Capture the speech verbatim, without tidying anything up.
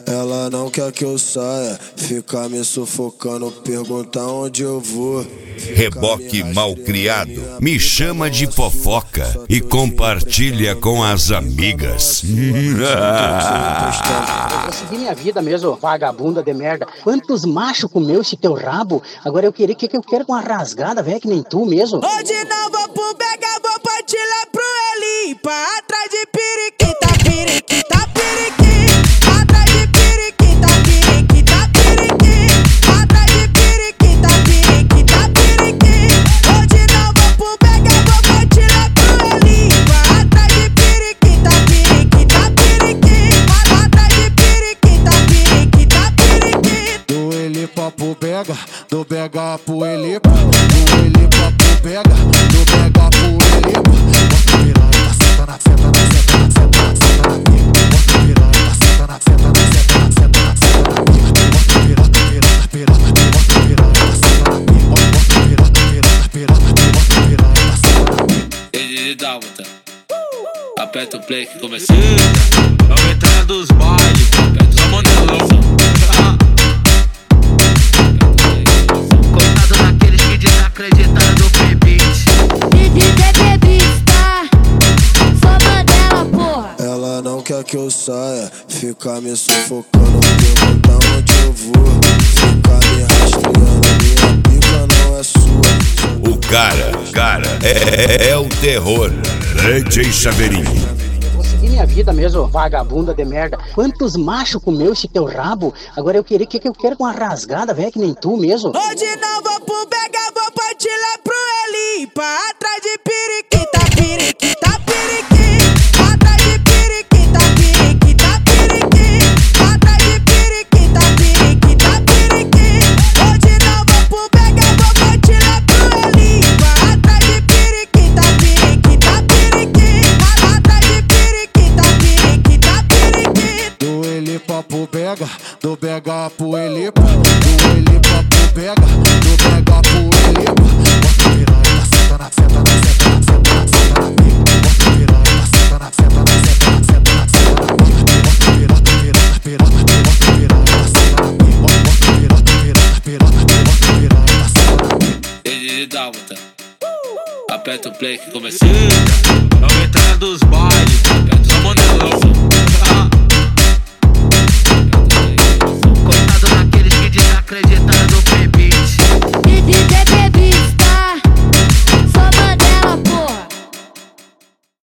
Ela não quer que eu saia, fica me sufocando, pergunta onde eu vou. Reboque malcriado, me chama de fofoca e compartilha com as amigas. Eu segui minha vida mesmo, vagabunda de merda. Quantos machos comeu esse teu rabo? Agora eu queria, que que eu quero com uma rasgada, velho, que nem tu mesmo. Hoje não vou pro Bega, vou partilhar pro Elipa. Atrás de periquita, periquita, periquita. Atrás de periquita, periquita, periquita. Atrás de periquita, periquita, periquita. Hoje não vou pro Bega, vou partilhar pro Elipa. Atrás de periquita, periquita, periquita. Atrás de periquita, periquita, periquita. Do Elipa pro Bega, do Bega pro Elipa. Do Elipa pro Bega, do Bega pro Elipa. Bota piranha, senta na, senta na, senta na, senta na, senta na minha. Bota piranha, senta na, senta na, senta na, senta na, senta na minha. Bota pirata, pirata, pirata, bota piranha, senta na minha. Bota pirata, pirata, pirata, bota piranha, senta na minha. Ele dálmata, aperta o play que começou. É o entrada dos bailes, só mandelão. Coitado daqueles que desacreditaram do P-Beat. D J P-Beat, tá? Só Mandela, porra. Ela não quer que eu saia, fica me sufocando, pergunta onde eu vou. Fica me rastreando, minha pica não é sua. O cara, cara, é, é o terror. D J Chaveirinho. Eu segui minha vida mesmo, vagabunda de merda. Quantos machos comeu esse teu rabo? Agora eu queria, que que eu quero com uma rasgada, velho, que nem tu mesmo. Hoje não vou pro Bega, vou partilhar pro Elipa. Atrás de periquita, periquita, periquita. Atrás de periquita, periquita, periquita. Atrás de periquita, periquita, periquita. Hoje não vou pro Bega, vou partilhar pro Elipa. Atrás de periquita, periquita, periquita. Atrás de periquita, periquita, periquita. Do Elipa pro Bega, do Bega pro Elipa. Do Elipa pro Bega, do Bega pro Elipa. Bota piranha, senta na, senta na, senta na, senta na, senta na minha. Bota piranha, senta na, senta na, senta na, senta na, senta na minha. Bota pirata, pirata, pirata, bota piranha, senta na minha. Bota pirata, pirata, pirata, bota piranha, senta na minha. Ele dálmata, aperta o play que começou.